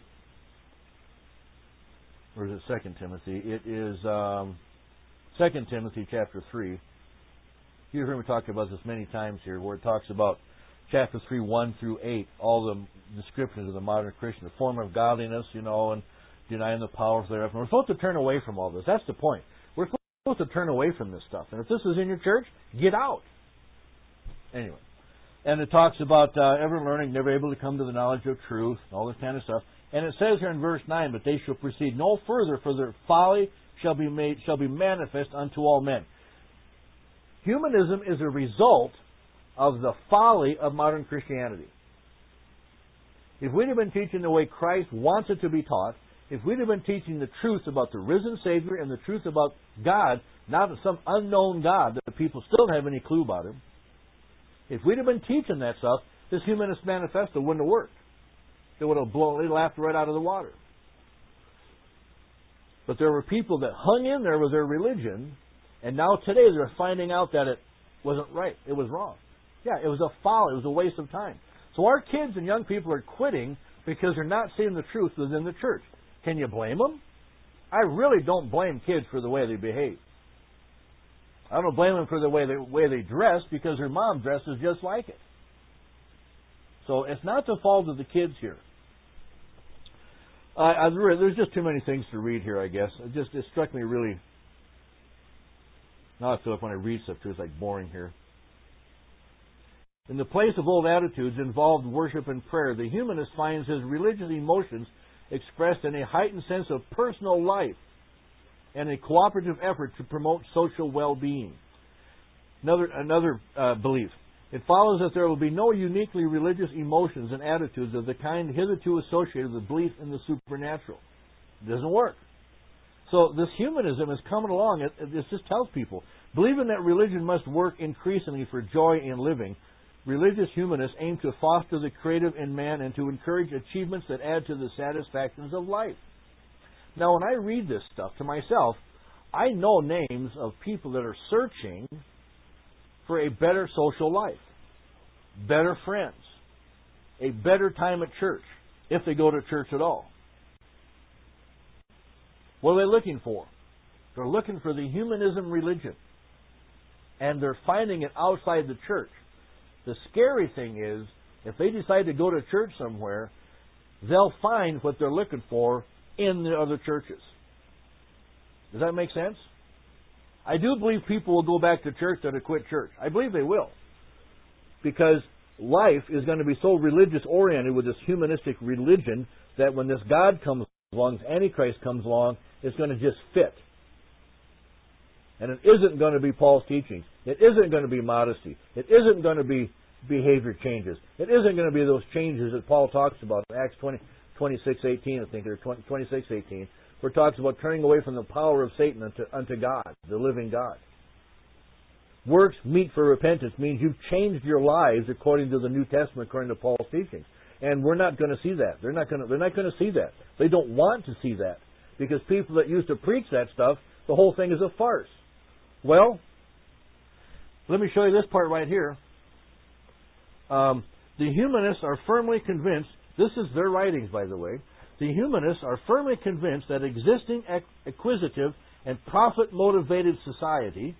or is it Second Timothy? It is um, Second Timothy chapter three. You've heard me talk about this many times here, where it talks about chapter three, one through eight, all the descriptions of the modern Christian, the form of godliness, you know, and denying the powers thereof. And we're supposed to turn away from all this. That's the point. We're supposed to turn away from this stuff. And if this is in your church, get out. Anyway. And it talks about uh, ever learning, never able to come to the knowledge of truth, and all this kind of stuff. And it says here in verse nine, but they shall proceed no further, for their folly shall be made, shall be manifest unto all men. Humanism is a result of the folly of modern Christianity. If we'd have been teaching the way Christ wants it to be taught, if we'd have been teaching the truth about the risen Savior and the truth about God, not some unknown God that the people still don't have any clue about Him, if we'd have been teaching that stuff, this Humanist Manifesto wouldn't have worked. They would have blown, they laughed right out of the water. But there were people that hung in there with their religion, and now today they're finding out that it wasn't right. It was wrong. Yeah, it was a folly. It was a waste of time. So our kids and young people are quitting because they're not seeing the truth within the church. Can you blame them? I really don't blame kids for the way they behave. I don't blame them for the way they, way they dress because their mom dresses just like it. So it's not the fault of the kids here. I, I, there's just too many things to read here, I guess. It just it struck me really. Now I feel like when I read stuff too, it's like boring here. In the place of old attitudes involved worship and prayer, the humanist finds his religious emotions expressed in a heightened sense of personal life and a cooperative effort to promote social well-being. Another, another uh, belief. It follows that there will be no uniquely religious emotions and attitudes of the kind hitherto associated with belief in the supernatural. It doesn't work. So this humanism is coming along. It, it just tells people, believing that religion must work increasingly for joy in living, religious humanists aim to foster the creative in man and to encourage achievements that add to the satisfactions of life. Now, when I read this stuff to myself, I know names of people that are searching for a better social life, better friends, a better time at church, if they go to church at all. What are they looking for? They're looking for the humanism religion, and they're finding it outside the church. The scary thing is, if they decide to go to church somewhere, they'll find what they're looking for in the other churches. Does that make sense? I do believe people will go back to church that have quit church. I believe they will. Because life is going to be so religious oriented with this humanistic religion that when this God comes along, this Antichrist comes along, it's going to just fit. And it isn't going to be Paul's teachings. It isn't going to be modesty. It isn't going to be behavior changes. It isn't going to be those changes that Paul talks about in Acts twenty, twenty-six eighteen, I think, or twenty-six eighteen, where it talks about turning away from the power of Satan unto, unto God, the living God. Works meet for repentance means you've changed your lives according to the New Testament, according to Paul's teachings. And we're not going to see that. They're not going to, they're not going to see that. They don't want to see that. Because people that used to preach that stuff, the whole thing is a farce. Well, let me show you this part right here. Um, the humanists are firmly convinced, this is their writings, by the way, the humanists are firmly convinced that existing acquisitive and profit-motivated society,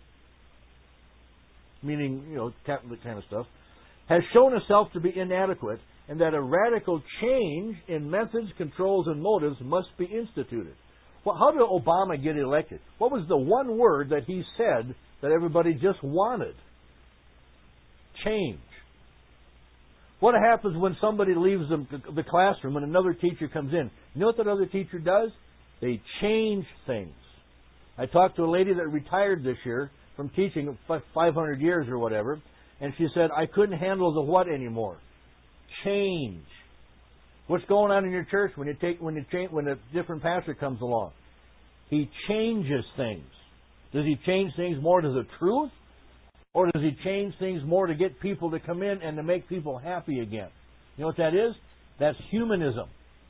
meaning, you know, that kind of stuff, has shown itself to be inadequate and that a radical change in methods, controls, and motives must be instituted. Well, how did Obama get elected? What was the one word that he said that everybody just wanted? Change. What happens when somebody leaves the, the classroom and another teacher comes in? You know what that other teacher does? They change things. I talked to a lady that retired this year from teaching five hundred years or whatever, and she said, I couldn't handle the what anymore? Change. What's going on in your church when you take when you change when a different pastor comes along? He changes things. Does he change things more to the truth? Or does he change things more to get people to come in and to make people happy again? You know what that is? That's humanism.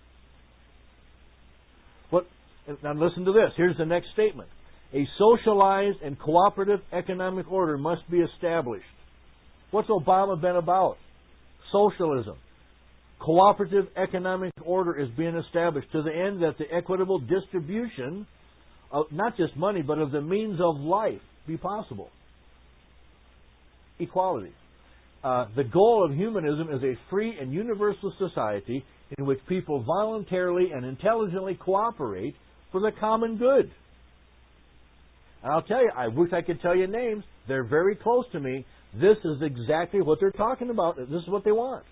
What? Now listen to this. Here's the next statement. A socialized and cooperative economic order must be established. What's Obama been about? Socialism. Cooperative economic order is being established to the end that the equitable distribution of not just money, but of the means of life be possible. Equality. Uh, the goal of humanism is a free and universal society in which people voluntarily and intelligently cooperate for the common good. And I'll tell you, I wish I could tell you names. They're very close to me. This is exactly what they're talking about. This is what they want.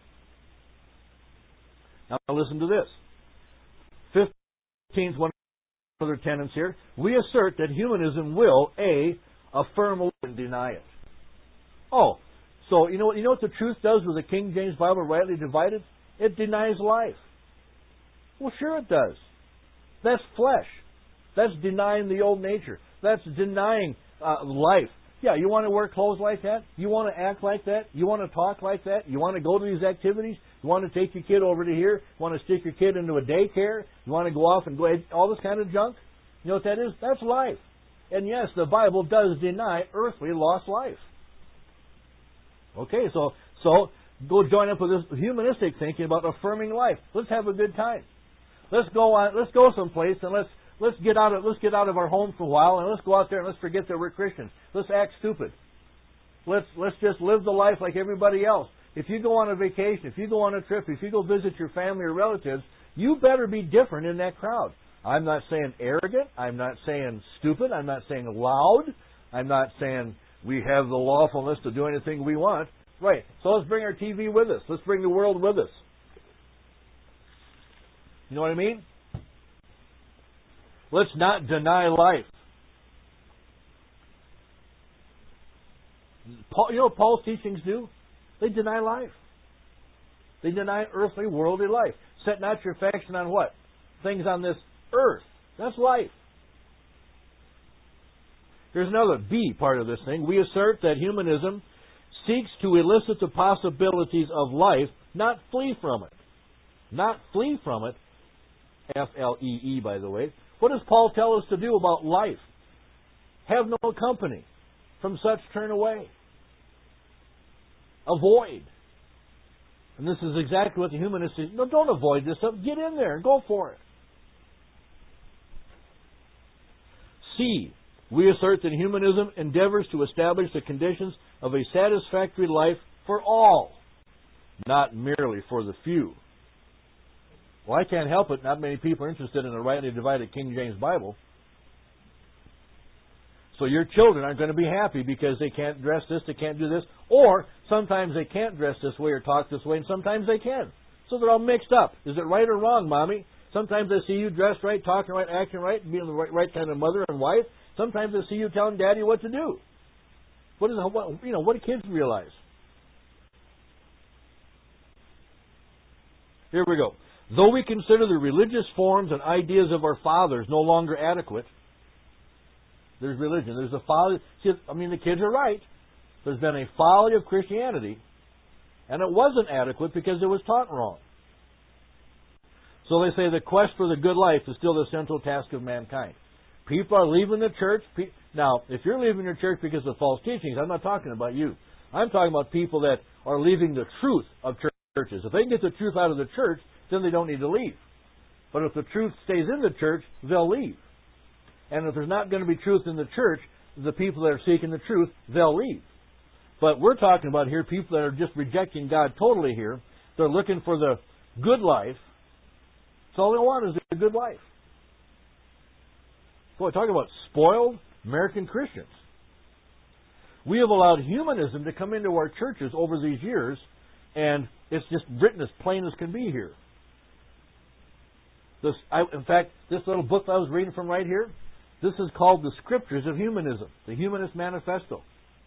Now listen to this. fifteenth, one of their tenets here. We assert that humanism will, A, affirm So you know what? You know what the truth does with the King James Bible rightly divided? It denies life. Well, sure it does. That's flesh. That's denying the old nature. That's denying uh, life. Yeah, you want to wear clothes like that? You want to act like that? You want to talk like that? You want to go to these activities? You want to take your kid over to here? You want to stick your kid into a daycare? You want to go off and go all this kind of junk? You know what that is? That's life. And yes, the Bible does deny earthly lost life. Okay, so so go join up with this humanistic thinking about affirming life. Let's have a good time. Let's go on. Let's go someplace and let's let's get out of let's get out of our home for a while and let's go out there and let's forget that we're Christians. Let's act stupid. Let's let's just live the life like everybody else. If you go on a vacation, if you go on a trip, if you go visit your family or relatives, you better be different in that crowd. I'm not saying arrogant. I'm not saying stupid. I'm not saying loud. I'm not saying we have the lawfulness to do anything we want. Right. So let's bring our T V with us. Let's bring the world with us. You know what I mean? Let's not deny life. Paul, you know what Paul's teachings do? They deny life. They deny earthly, worldly life. Set not your affection on what? Things on this earth. That's life. Here's another B part of this thing. We assert that humanism seeks to elicit the possibilities of life, not flee from it. Not flee from it. F L E E, by the way. What does Paul tell us to do about life? Have no company. From such turn away. Avoid. And this is exactly what the humanists say. No, don't avoid this stuff. Get in there and go for it. C. We assert that humanism endeavors to establish the conditions of a satisfactory life for all, not merely for the few. Well, I can't help it. Not many people are interested in a rightly divided King James Bible. So your children aren't going to be happy because they can't dress this, they can't do this. Or sometimes they can't dress this way or talk this way, and sometimes they can. So they're all mixed up. Is it right or wrong, Mommy? Sometimes they see you dressed right, talking right, acting right, being the right, right kind of mother and wife. Sometimes they see you telling Daddy what to do. What is what, you know? What do kids realize? Here we go. Though we consider the religious forms and ideas of our fathers no longer adequate, there's religion. There's a folly. See, I mean, the kids are right. There's been a folly of Christianity, and it wasn't adequate because it was taught wrong. So they say the quest for the good life is still the central task of mankind. People are leaving the church. Now, if you're leaving your church because of false teachings, I'm not talking about you. I'm talking about people that are leaving the truth of churches. If they can get the truth out of the church, then they don't need to leave. But if the truth stays in the church, they'll leave. And if there's not going to be truth in the church, the people that are seeking the truth, they'll leave. But we're talking about here people that are just rejecting God totally here. They're looking for the good life. So all they want is a good life. Boy, talking about spoiled American Christians. We have allowed humanism to come into our churches over these years, and it's just written as plain as can be here. This, I, in fact, this little book I was reading from right here, this is called The Scriptures of Humanism, the Humanist Manifesto.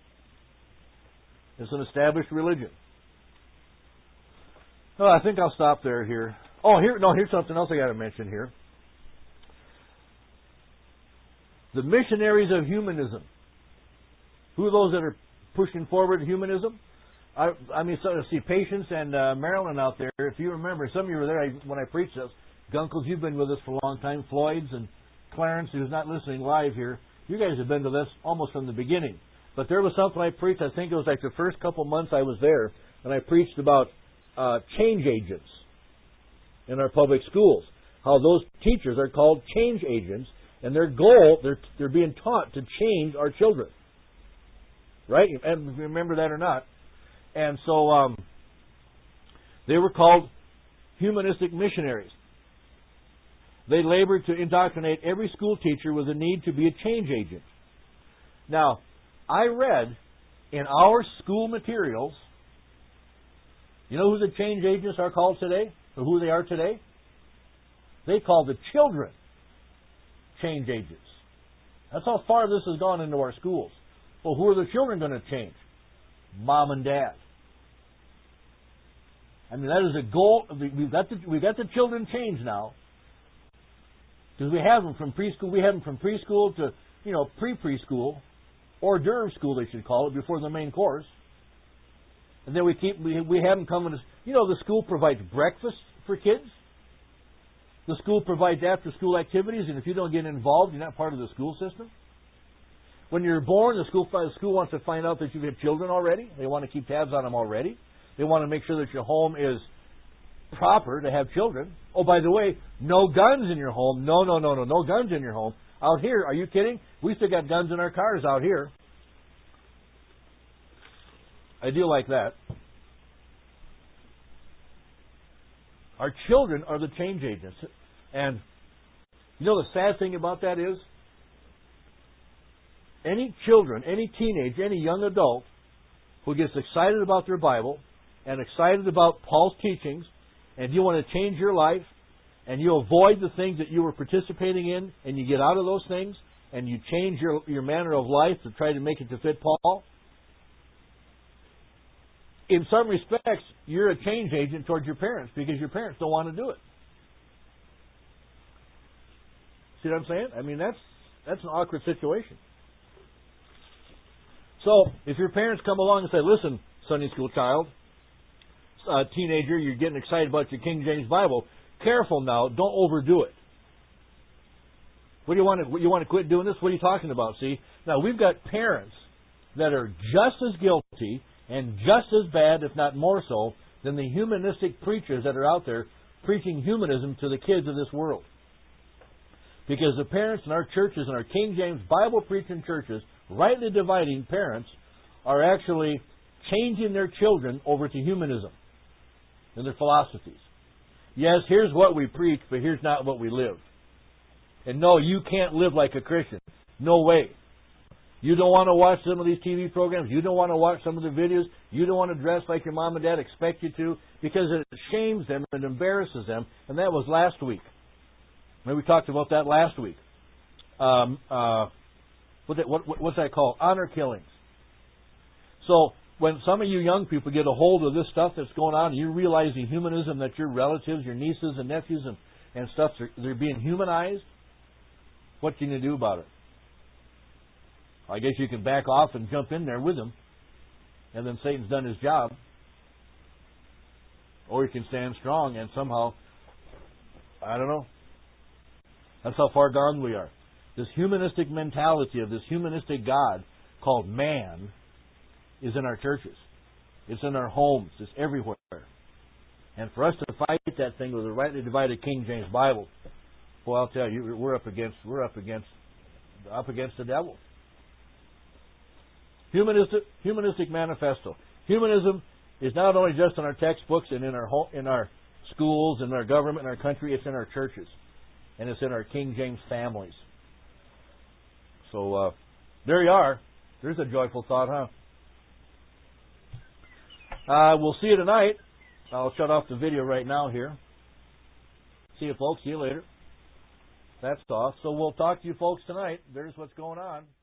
It's an established religion. Oh, I think I'll stop there here. Oh, here, no, here's something else I got to mention here. The missionaries of humanism. Who are those that are pushing forward humanism? I, I mean, so see, Patience and uh, Marilyn out there. If you remember, some of you were there I, when I preached this. Gunkles, you've been with us for a long time. Floyd's and Clarence, who's not listening live here. You guys have been to this almost from the beginning. But there was something I preached. I think it was like the first couple months I was there, and I preached about uh, change agents in our public schools. How those teachers are called change agents, and their goal, they're they're being taught to change our children. Right? And remember that or not. And so um, they were called humanistic missionaries. They labored to indoctrinate every school teacher with a need to be a change agent. Now, I read in our school materials, you know who the change agents are called today? Or who they are today? They call the children change agents. That's how far this has gone into our schools. Well, who are the children going to change? mom and dad. I mean, that is a goal. We've got the, we've got the children changed now. Because we have them from preschool. We have them from preschool to, you know, pre-preschool. Hors d'oeuvre school, they should call it, before the main course. And then we keep we, we have them coming. You know, the school provides breakfast for kids. The school provides after-school activities, and if you don't get involved, you're not part of the school system. When you're born, the school the school wants to find out that you have children already. They want to keep tabs on them already. They want to make sure that your home is proper to have children. Oh, by the way, no guns in your home. No, no, no, no, no guns in your home. Out here, are you kidding? We still got guns in our cars out here. I do like that. Our children are the change agents. And you know the sad thing about that is, any children, any teenage, any young adult who gets excited about their Bible and excited about Paul's teachings, and you want to change your life, and you avoid the things that you were participating in, and you get out of those things, and you change your, your manner of life to try to make it to fit Paul, in some respects, you're a change agent towards your parents because your parents don't want to do it. See what I'm saying? I mean, that's that's an awkward situation. So, if your parents come along and say, listen, Sunday school child, uh, teenager, you're getting excited about your King James Bible, careful now, don't overdo it. What do you want to, you want to quit doing this? What are you talking about? See, now we've got parents that are just as guilty and just as bad, if not more so, than the humanistic preachers that are out there preaching humanism to the kids of this world. Because the parents in our churches, in our King James Bible-preaching churches, rightly dividing parents, are actually changing their children over to humanism and their philosophies. Yes, here's what we preach, but here's not what we live. And no, you can't live like a Christian. No way. You don't want to watch some of these T V programs. You don't want to watch some of the videos. You don't want to dress like your mom and dad expect you to, because it shames them and embarrasses them. And that was last week. Maybe we talked about that last week. Um, uh, what, that, what, what's that called? Honor killings. So when some of you young people get a hold of this stuff that's going on, and you realize the humanism that your relatives, your nieces and nephews and, and stuff, they're, they're being humanized, what can you do about it? I guess you can back off and jump in there with them, and then Satan's done his job. Or you can stand strong and somehow, I don't know, that's how far gone we are. This humanistic mentality of this humanistic God called man is in our churches. It's in our homes. It's everywhere. And for us to fight that thing with a rightly divided King James Bible, boy, I'll tell you, we're up against we're up against up against the devil. Humanistic humanistic manifesto. Humanism is not only just in our textbooks and in our home, in our schools and our government and our country. It's in our churches, and it's in our King James families. So uh, there you are. There's a joyful thought, huh? Uh, we'll see you tonight. I'll shut off the video right now here. See you folks. See you later. That's off. So we'll talk to you folks tonight. There's what's going on.